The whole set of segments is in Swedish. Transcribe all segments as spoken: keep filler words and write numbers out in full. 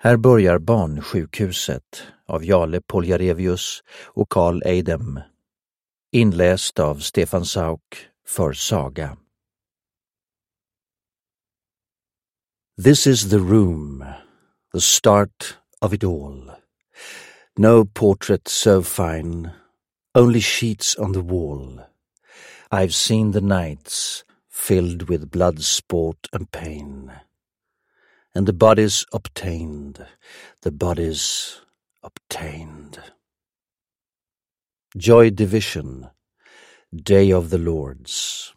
Här börjar Barnsjukhuset av Jale Poljarevius och Carl Eidem. Inläst av Stefan Sauk för Saga. This is the room, the start of it all. No portrait so fine, only sheets on the wall. I've seen the nights filled with blood sport and pain. And the bodies obtained, the bodies obtained. Joy Division, Day of the Lords.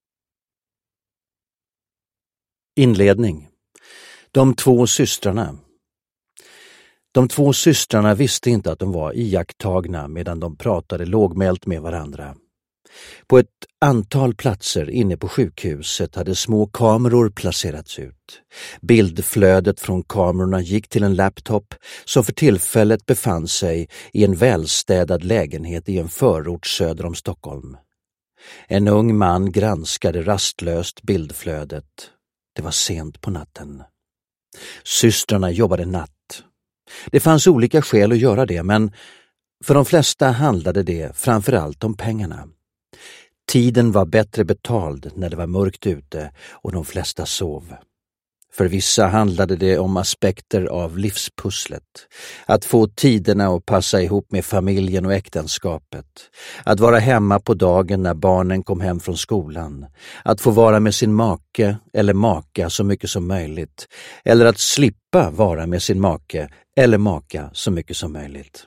Inledning. De två systrarna. De två systrarna visste inte att de var iakttagna medan de pratade lågmält med varandra. På ett antal platser inne på sjukhuset hade små kameror placerats ut. Bildflödet från kamerorna gick till en laptop som för tillfället befann sig i en välstädad lägenhet i en förort söder om Stockholm. En ung man granskade rastlöst bildflödet. Det var sent på natten. Systrarna jobbade natt. Det fanns olika skäl att göra det, men för de flesta handlade det framförallt om pengarna. Tiden var bättre betald när det var mörkt ute och de flesta sov. För vissa handlade det om aspekter av livspusslet. Att få tiderna att passa ihop med familjen och äktenskapet. Att vara hemma på dagen när barnen kom hem från skolan. Att få vara med sin make eller maka så mycket som möjligt. Eller att slippa vara med sin make eller maka så mycket som möjligt.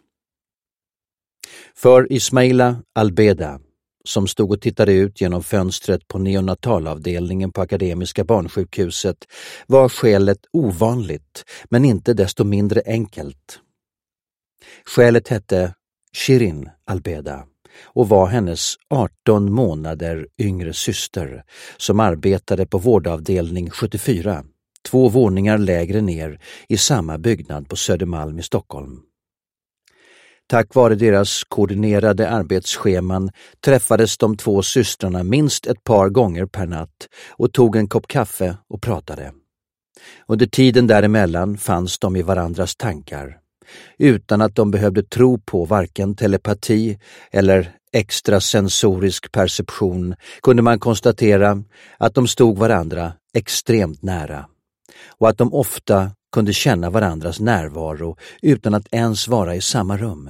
För Ismaila Albeda, som stod och tittade ut genom fönstret på neonatalavdelningen på Akademiska barnsjukhuset, var skälet ovanligt, men inte desto mindre enkelt. Skälet hette Shirin Albeda och var hennes arton månader yngre syster som arbetade på vårdavdelning sjuttiofyra, två våningar lägre ner i samma byggnad på Södermalm i Stockholm. Tack vare deras koordinerade arbetsscheman träffades de två systrarna minst ett par gånger per natt och tog en kopp kaffe och pratade. Under tiden däremellan fanns de i varandras tankar. Utan att de behövde tro på varken telepati eller extrasensorisk perception kunde man konstatera att de stod varandra extremt nära och att de ofta kunde känna varandras närvaro utan att ens vara i samma rum.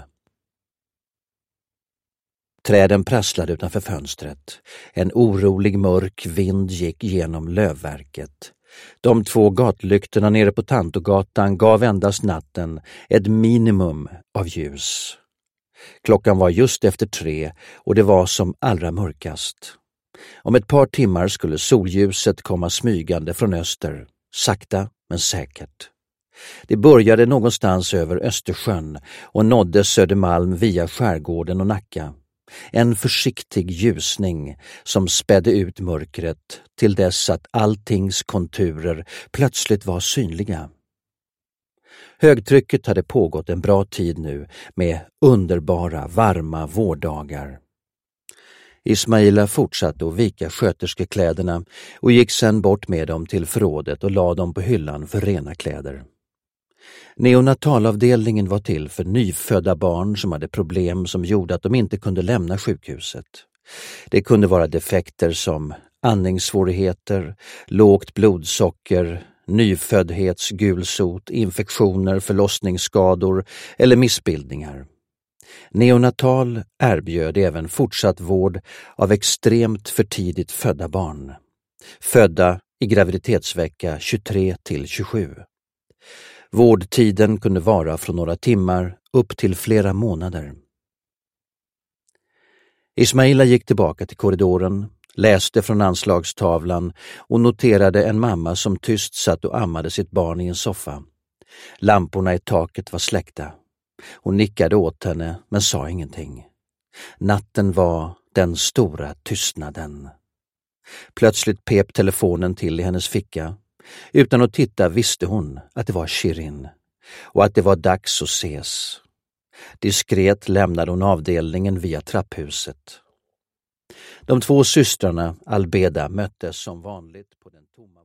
Träden prasslade utanför fönstret. En orolig mörk vind gick genom lövverket. De två gatlyktorna nere på Tantogatan gav endast natten ett minimum av ljus. Klockan var just efter tre och det var som allra mörkast. Om ett par timmar skulle solljuset komma smygande från öster, sakta men säkert. Det började någonstans över Östersjön och nådde Södermalm via skärgården och Nacka. En försiktig ljusning som spädde ut mörkret till dess att alltings konturer plötsligt var synliga. Högtrycket hade pågått en bra tid nu med underbara, varma vårdagar. Ismaila fortsatte att vika sköterskekläderna och gick sedan bort med dem till förrådet och lade dem på hyllan för rena kläder. Neonatalavdelningen var till för nyfödda barn som hade problem som gjorde att de inte kunde lämna sjukhuset. Det kunde vara defekter som andningssvårigheter, lågt blodsocker, nyföddhetsgulsot, infektioner, förlossningsskador eller missbildningar. Neonatal erbjöd även fortsatt vård av extremt för tidigt födda barn, födda i graviditetsvecka tjugotre till tjugosju. Vårdtiden kunde vara från några timmar upp till flera månader. Ismaila gick tillbaka till korridoren, läste från anslagstavlan och noterade en mamma som tyst satt och ammade sitt barn i en soffa. Lamporna i taket var släckta. Hon nickade åt henne men sa ingenting. Natten var den stora tystnaden. Plötsligt pep telefonen till i hennes ficka. Utan att titta visste hon att det var Shirin och att det var dags att ses. Diskret lämnade hon avdelningen via trapphuset. De två systrarna Albeda möttes som vanligt på den tomma